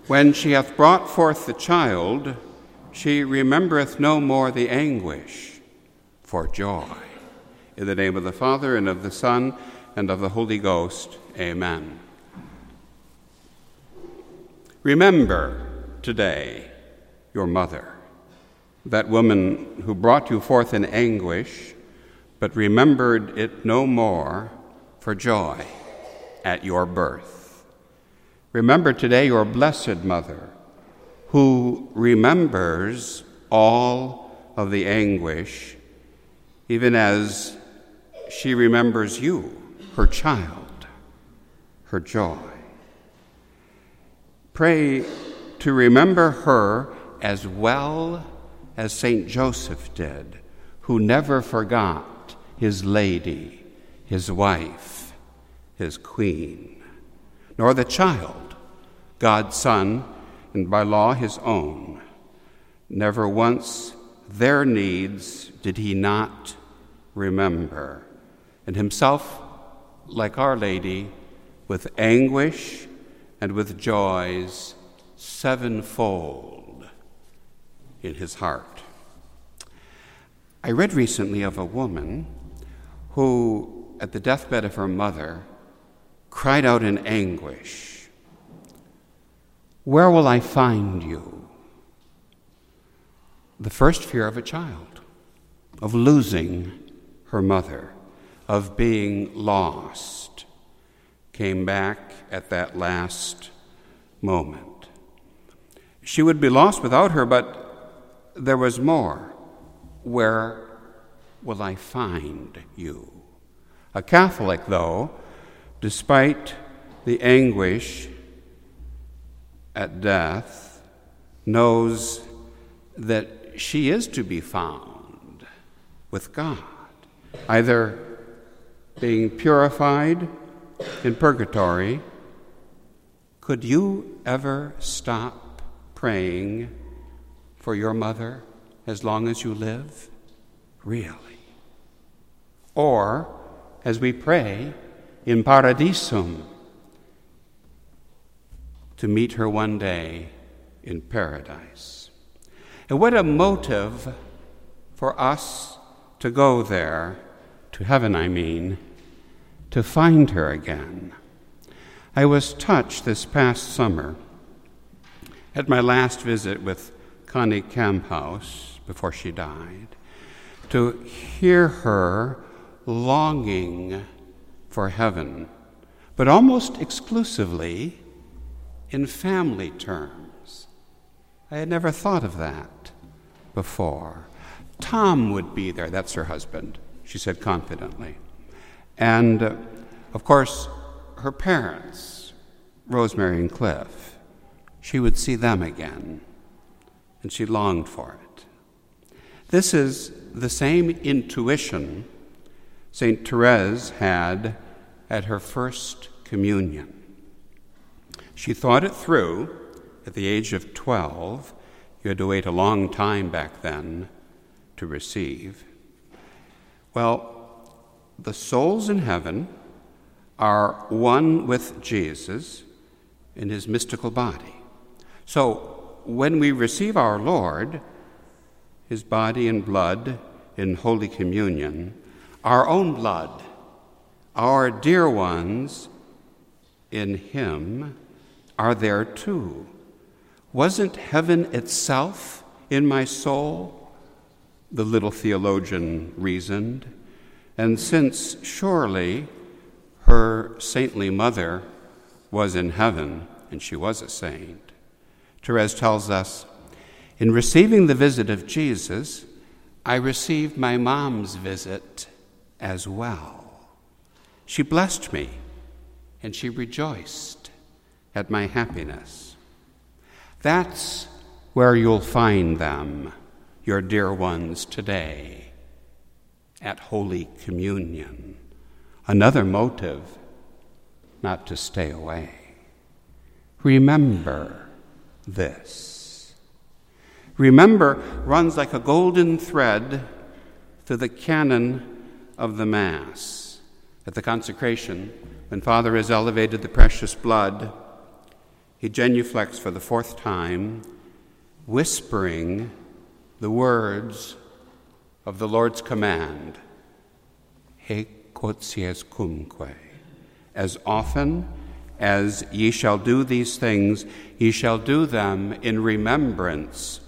When she hath brought forth the child, she remembereth no more the anguish for joy. In the name of the Father, and of the Son, and of the Holy Ghost. Amen. Remember today your mother, that woman who brought you forth in anguish, but remembered it no more for joy at your birth. Remember today your blessed mother, who remembers all of the anguish, even as she remembers you, her child, her joy. Pray to remember her as well as St. Joseph did, who never forgot his lady, his wife, his queen, nor the child, God's Son, and by law his own. Never once their needs did he not remember, and himself, like Our Lady, with anguish and with joys sevenfold in his heart. I read recently of a woman who, at the deathbed of her mother, cried out in anguish, "Where will I find you?" The first fear of a child, of losing her mother, of being lost, came back at that last moment. She would be lost without her, but there was more. Where will I find you? A Catholic, though, despite the anguish at death, knows that she is to be found with God, either being purified in purgatory. Could you ever stop praying for your mother as long as you live? Really? Or, as we pray in Paradisum, to meet her one day in paradise. And what a motive for us to go there, to heaven I mean, to find her again. I was touched this past summer at my last visit with Connie Camphouse before she died, to hear her longing for heaven, but almost exclusively in family terms. I had never thought of that before. Tom would be there, that's her husband, she said confidently. And, of course, her parents, Rosemary and Cliff, she would see them again, and she longed for it. This is the same intuition St. Therese had at her first communion. She thought it through at the age of 12. You had to wait a long time back then to receive. Well, the souls in heaven are one with Jesus in his mystical body. So when we receive our Lord, his body and blood in Holy Communion, our own blood, our dear ones in him, are there too. Wasn't heaven itself in my soul? The little theologian reasoned. And since surely her saintly mother was in heaven, and she was a saint, Therese tells us, in receiving the visit of Jesus, I received my mom's visit as well. She blessed me, and she rejoiced at my happiness. That's where you'll find them, your dear ones, today, at Holy Communion. Another motive not to stay away. Remember this. Remember runs like a golden thread through the canon of the Mass. At the consecration, when Father has elevated the precious blood, he genuflects for the fourth time, whispering the words of the Lord's command, Haec quotiescumque. As often as ye shall do these things, ye shall do them in remembrance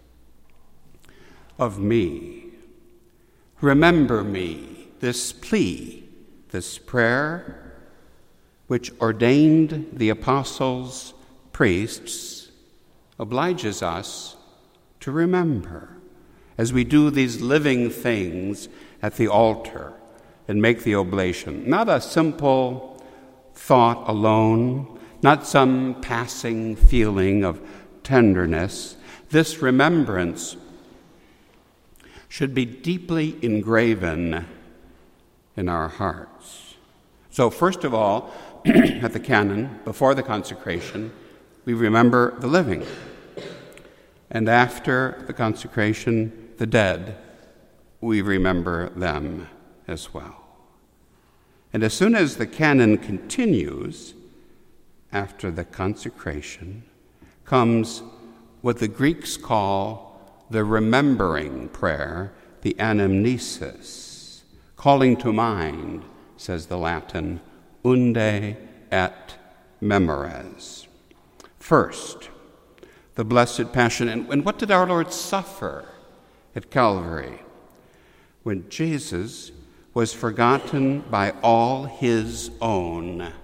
of me. Remember me, this plea, this prayer, which ordained the apostles, priests, obliges us to remember as we do these living things at the altar and make the oblation. Not a simple thought alone, not some passing feeling of tenderness. This remembrance should be deeply engraven in our hearts. So first of all, at the canon, before the consecration, we remember the living. And after the consecration, the dead, we remember them as well. And as soon as the canon continues, after the consecration, comes what the Greeks call the remembering prayer, the anamnesis, calling to mind, says the Latin, unde et memores. First, the Blessed Passion. And what did our Lord suffer at Calvary? When Jesus was forgotten by all his own,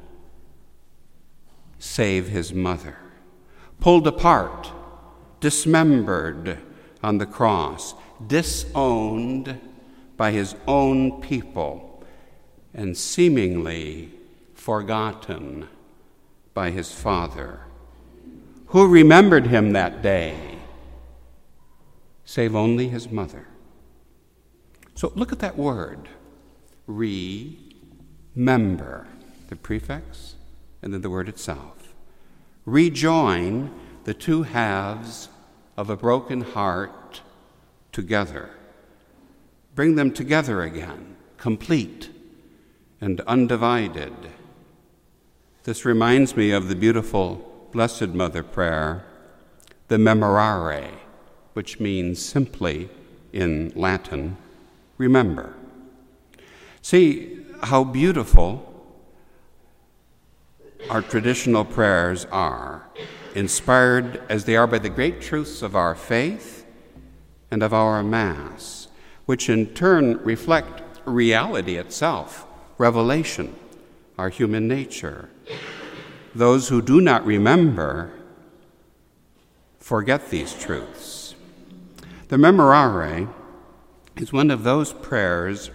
save his mother, pulled apart, dismembered on the cross, disowned by his own people, and seemingly forgotten by his Father, who remembered him that day, save only his mother. So look at that word, remember, the prefix, and then the word itself. Rejoin the two halves of a broken heart together. Bring them together again, complete and undivided. This reminds me of the beautiful Blessed Mother prayer, the Memorare, which means simply, in Latin, remember. See how beautiful our traditional prayers are, inspired as they are by the great truths of our faith and of our Mass, which in turn reflect reality itself, revelation, our human nature. Those who do not remember forget these truths. The Memorare is one of those prayers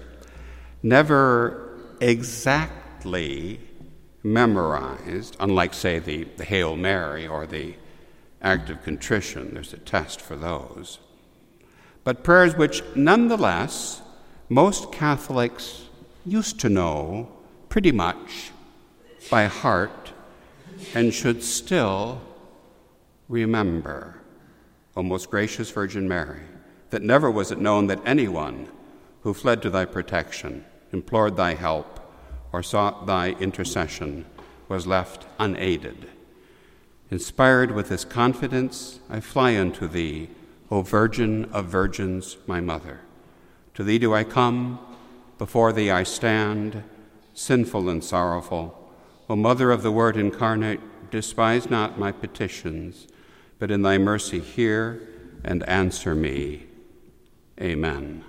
never exactly memorized, unlike, say, the Hail Mary or the Act of Contrition. There's a test for those. But prayers which, nonetheless, most Catholics used to know pretty much by heart and should still remember. O most gracious Virgin Mary, that never was it known that anyone who fled to thy protection, implored thy help, or sought thy intercession was left unaided. Inspired with this confidence, I fly unto thee, O Virgin of Virgins, my Mother. To thee do I come, before thee I stand, sinful and sorrowful. O Mother of the Word incarnate, despise not my petitions, but in thy mercy hear and answer me. Amen.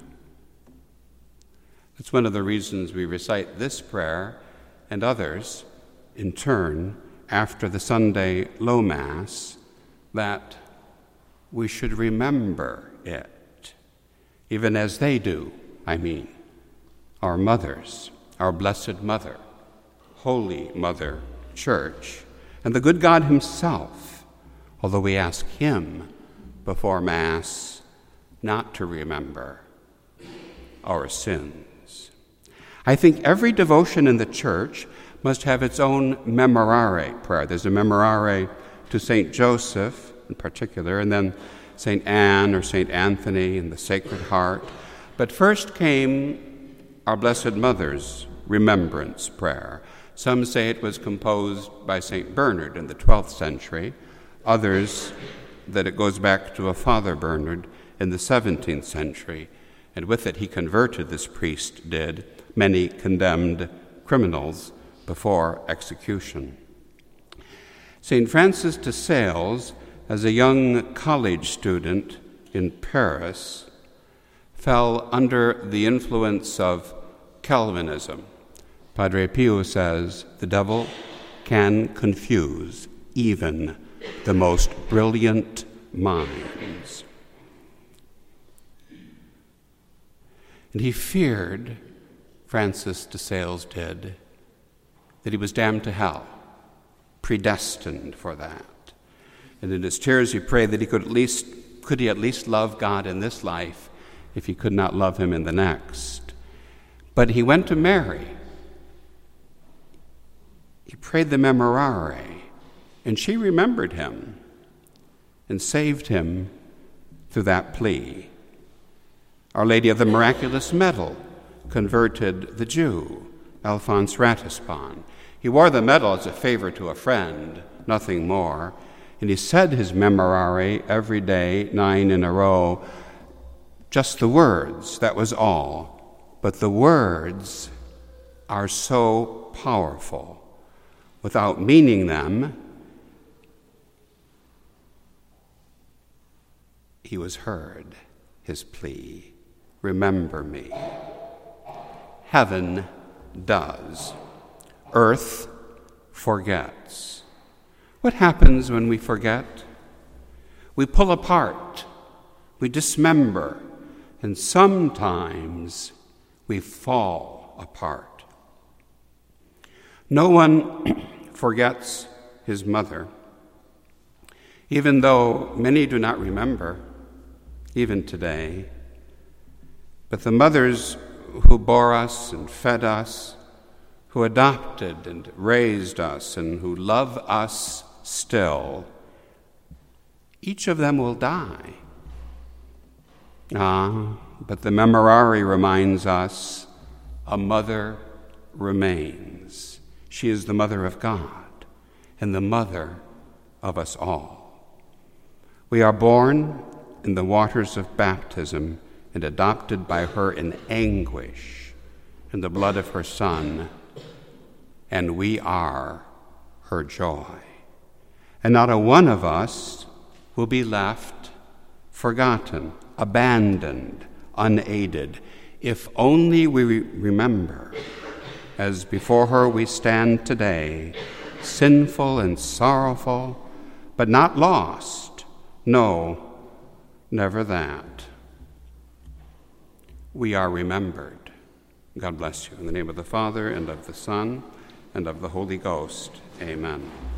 That's one of the reasons we recite this prayer and others in turn after the Sunday Low Mass, that we should remember it, even as they do, our mothers, our Blessed Mother, Holy Mother Church, and the good God himself, although we ask him before Mass not to remember our sins. I think every devotion in the Church must have its own Memorare prayer. There's a Memorare to St. Joseph in particular, and then St. Anne or St. Anthony and the Sacred Heart. But first came our Blessed Mother's remembrance prayer, Some say it was composed by St. Bernard in the 12th century, others that it goes back to a Father Bernard in the 17th century, and with it he converted, this priest did, many condemned criminals before execution. St. Francis de Sales, as a young college student in Paris, fell under the influence of Calvinism. Padre Pio says, the devil can confuse even the most brilliant minds. And he feared, Francis de Sales did, that he was damned to hell, predestined for that. And in his tears he prayed that he could he at least love God in this life if he could not love him in the next. But he went to Mary. He prayed the Memorare, and she remembered him and saved him through that plea. Our Lady of the Miraculous Medal converted the Jew, Alphonse Ratisbonne. He wore the medal as a favor to a friend, nothing more, and he said his Memorare every day, 9 in a row, just the words, that was all. But the words are so powerful. Without meaning them, he was heard, his plea, remember me. Heaven does. Earth forgets. What happens when we forget? We pull apart, we dismember, and sometimes we fall apart. No one forgets his mother, even though many do not remember, even today. But the mothers who bore us and fed us, who adopted and raised us, and who love us still, each of them will die. But the Memorare reminds us a mother remains. She is the mother of God and the mother of us all. We are born in the waters of baptism and adopted by her in anguish in the blood of her Son, and we are her joy. And not a one of us will be left forgotten, abandoned, unaided, if only we remember, as before her we stand today, sinful and sorrowful, but not lost. No, never that. We are remembered. God bless you. In the name of the Father, and of the Son, and of the Holy Ghost. Amen.